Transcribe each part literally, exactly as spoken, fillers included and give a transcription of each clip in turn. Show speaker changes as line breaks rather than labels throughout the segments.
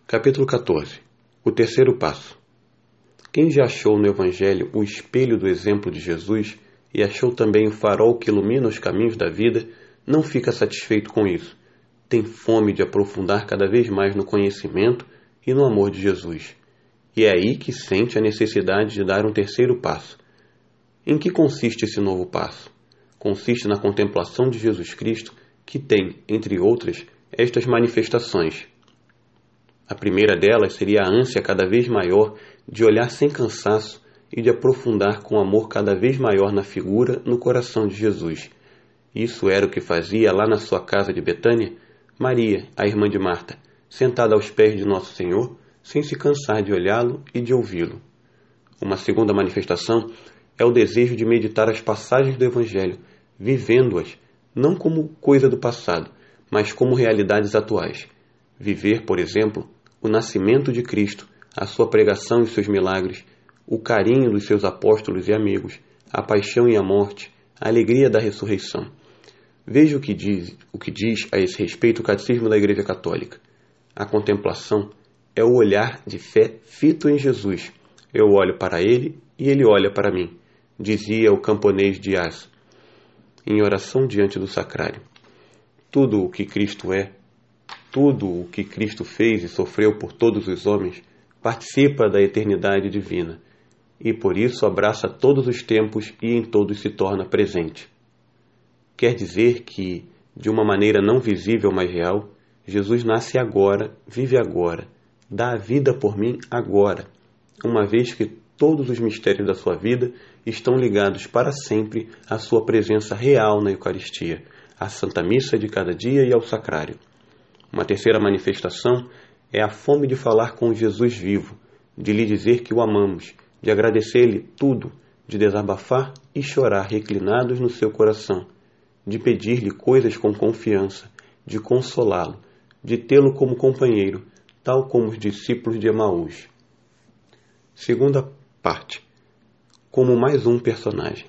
Capítulo quatorze. O terceiro passo. Quem já achou no Evangelho o espelho do exemplo de Jesus e achou também o farol que ilumina os caminhos da vida, não fica satisfeito com isso. Tem fome de aprofundar cada vez mais no conhecimento e no amor de Jesus. E é aí que sente a necessidade de dar um terceiro passo. Em que consiste esse novo passo? Consiste na contemplação de Jesus Cristo, que tem, entre outras, estas manifestações. A primeira delas seria a ânsia cada vez maior de olhar sem cansaço e de aprofundar com amor cada vez maior na figura, no coração de Jesus. Isso era o que fazia lá na sua casa de Betânia Maria, a irmã de Marta, sentada aos pés de Nosso Senhor, sem se cansar de olhá-lo e de ouvi-lo. Uma segunda manifestação é o desejo de meditar as passagens do Evangelho, vivendo-as, não como coisa do passado, mas como realidades atuais. Viver, por exemplo, o nascimento de Cristo, a sua pregação e seus milagres, o carinho dos seus apóstolos e amigos, a paixão e a morte, a alegria da ressurreição. Veja o que diz, o que diz a esse respeito o Catecismo da Igreja Católica. A contemplação é o olhar de fé fito em Jesus. Eu olho para ele e ele olha para mim, dizia o camponês Dias, em oração diante do sacrário. Tudo o que Cristo é, tudo o que Cristo fez e sofreu por todos os homens, participa da eternidade divina, e por isso abraça todos os tempos e em todos se torna presente. Quer dizer que, de uma maneira não visível, mas real, Jesus nasce agora, vive agora, dá a vida por mim agora, uma vez que todos os mistérios da sua vida estão ligados para sempre à sua presença real na Eucaristia, à Santa Missa de cada dia e ao Sacrário. Uma terceira manifestação é a fome de falar com Jesus vivo, de lhe dizer que o amamos, de agradecer-lhe tudo, de desabafar e chorar reclinados no seu coração, de pedir-lhe coisas com confiança, de consolá-lo, de tê-lo como companheiro, tal como os discípulos de Emaús. Segunda parte. Como mais um personagem.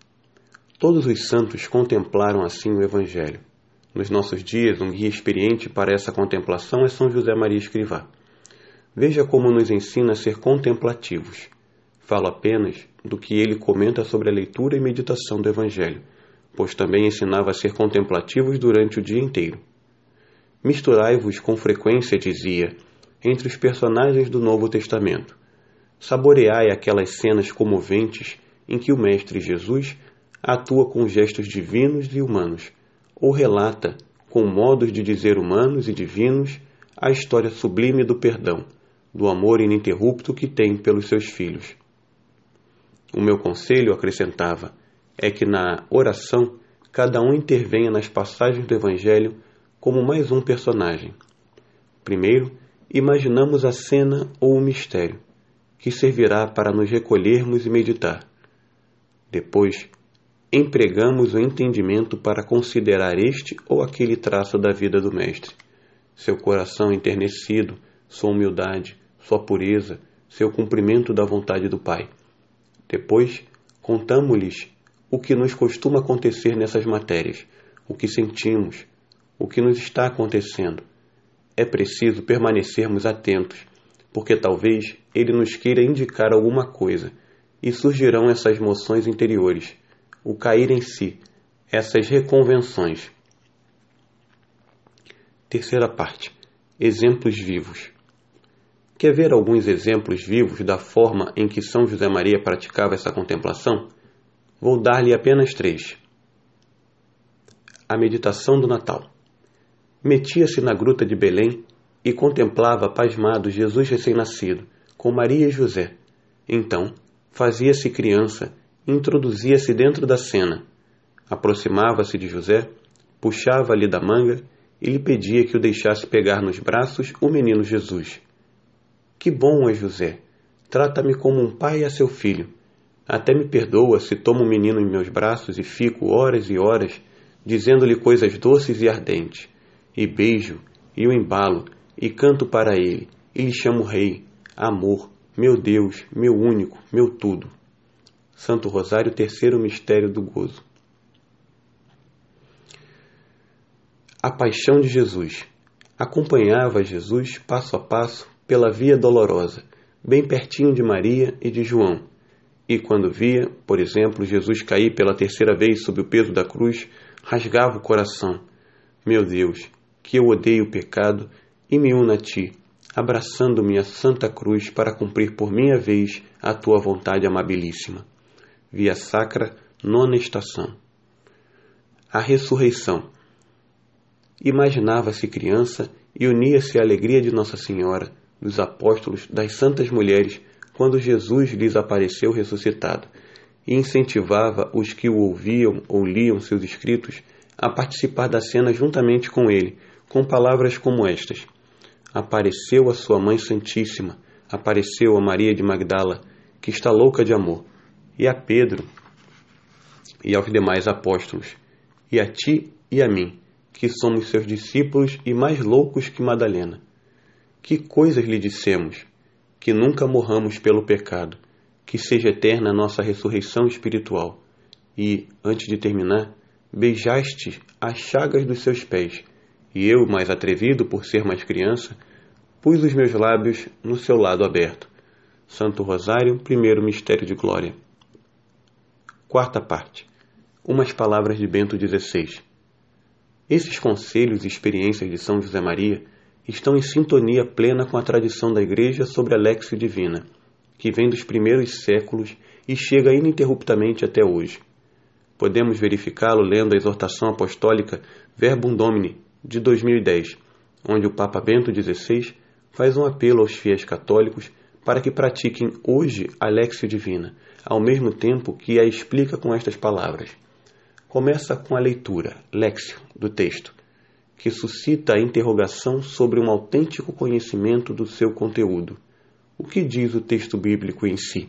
Todos os santos contemplaram assim o Evangelho. Nos nossos dias, um guia experiente para essa contemplação é São José Maria Escrivá. Veja como nos ensina a ser contemplativos. Falo apenas do que ele comenta sobre a leitura e meditação do Evangelho, pois também ensinava a ser contemplativos durante o dia inteiro. Misturai-vos com frequência, dizia, entre os personagens do Novo Testamento. Saboreai aquelas cenas comoventes em que o Mestre Jesus atua com gestos divinos e humanos, ou relata, com modos de dizer humanos e divinos, a história sublime do perdão, do amor ininterrupto que tem pelos seus filhos. O meu conselho, acrescentava, é que na oração cada um intervenha nas passagens do Evangelho como mais um personagem. Primeiro, imaginamos a cena ou o mistério, que servirá para nos recolhermos e meditar. Depois, empregamos o entendimento para considerar este ou aquele traço da vida do Mestre, seu coração enternecido, sua humildade, sua pureza, seu cumprimento da vontade do Pai. Depois, contamo-lhes o que nos costuma acontecer nessas matérias, o que sentimos, o que nos está acontecendo. É preciso permanecermos atentos, porque talvez ele nos queira indicar alguma coisa, e surgirão essas moções interiores, o cair em si, essas reconvenções. Terceira parte. Exemplos vivos. Quer ver alguns exemplos vivos da forma em que São José Maria praticava essa contemplação? Vou dar-lhe apenas três. A meditação do Natal. Metia-se na gruta de Belém e contemplava pasmado Jesus recém-nascido, com Maria e José. Então, fazia-se criança, introduzia-se dentro da cena, aproximava-se de José, puxava-lhe da manga e lhe pedia que o deixasse pegar nos braços o menino Jesus. Que bom é José! Trata-me como um pai a seu filho. Até me perdoa se tomo o menino em meus braços e fico horas e horas dizendo-lhe coisas doces e ardentes, e beijo, e o embalo, e canto para ele, e lhe chamo rei, amor, meu Deus, meu único, meu tudo. Santo Rosário, terceiro mistério do gozo. A paixão de Jesus. Acompanhava Jesus passo a passo pela via dolorosa, bem pertinho de Maria e de João. E quando via, por exemplo, Jesus cair pela terceira vez sob o peso da cruz, rasgava o coração. Meu Deus, que eu odeio o pecado e me uno a Ti, abraçando-me a Santa Cruz para cumprir por minha vez a Tua vontade amabilíssima. Via Sacra, nona estação. A ressurreição. Imaginava-se criança e unia-se à alegria de Nossa Senhora, dos apóstolos, das santas mulheres, quando Jesus lhes apareceu ressuscitado, e incentivava os que o ouviam ou liam seus escritos a participar da cena juntamente com ele, com palavras como estas: apareceu a sua Mãe Santíssima, apareceu a Maria de Magdala, que está louca de amor, e a Pedro e aos demais apóstolos, e a ti e a mim, que somos seus discípulos e mais loucos que Madalena. Que coisas lhe dissemos? Que nunca morramos pelo pecado, que seja eterna a nossa ressurreição espiritual. E, antes de terminar, beijaste as chagas dos seus pés, e eu, mais atrevido por ser mais criança, pus os meus lábios no seu lado aberto. Santo Rosário, primeiro mistério de glória. Quarta parte. Umas palavras de Bento dezesseis. Esses conselhos e experiências de São José Maria estão em sintonia plena com a tradição da Igreja sobre a Léxio Divina, que vem dos primeiros séculos e chega ininterruptamente até hoje. Podemos verificá-lo lendo a exortação apostólica Verbum Domini, de dois mil e dez, onde o Papa Bento dezesseis faz um apelo aos fiéis católicos para que pratiquem hoje a Léxio Divina, ao mesmo tempo que a explica com estas palavras. Começa com a leitura, Léxio, do texto, que suscita a interrogação sobre um autêntico conhecimento do seu conteúdo. O que diz o texto bíblico em si?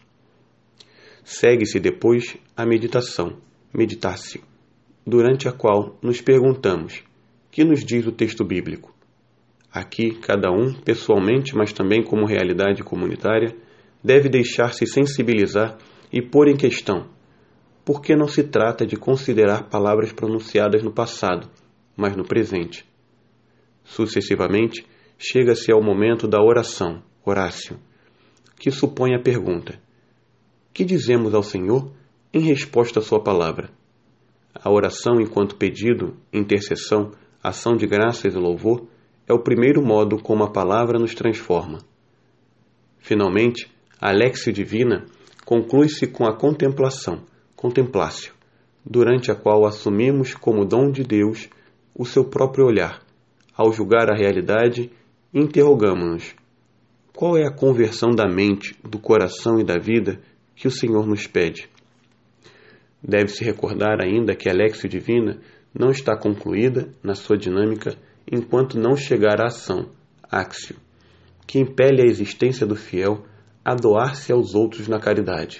Segue-se depois a meditação, meditar-se, durante a qual nos perguntamos: que nos diz o texto bíblico? Aqui, cada um, pessoalmente, mas também como realidade comunitária, deve deixar-se sensibilizar e pôr em questão, porque não se trata de considerar palavras pronunciadas no passado, mas no presente. Sucessivamente, chega-se ao momento da oração, orácio, que supõe a pergunta: que dizemos ao Senhor em resposta à sua palavra? A oração enquanto pedido, intercessão, ação de graças e louvor é o primeiro modo como a palavra nos transforma. Finalmente, a Léxio Divina conclui-se com a contemplação, contemplácio, durante a qual assumimos como dom de Deus o seu próprio olhar. Ao julgar a realidade, interrogamo-nos: qual é a conversão da mente, do coração e da vida que o Senhor nos pede? Deve-se recordar ainda que a Léxio Divina não está concluída na sua dinâmica enquanto não chegar à ação, axio, que impele a existência do fiel a doar-se aos outros na caridade.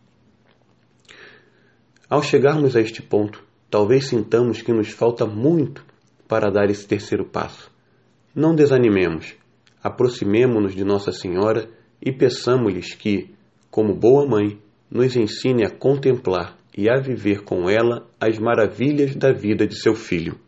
Ao chegarmos a este ponto, talvez sintamos que nos falta muito para dar esse terceiro passo. Não desanimemos, aproximemo-nos de Nossa Senhora e peçamo-lhes que, como boa mãe, nos ensine a contemplar e a viver com ela as maravilhas da vida de seu Filho.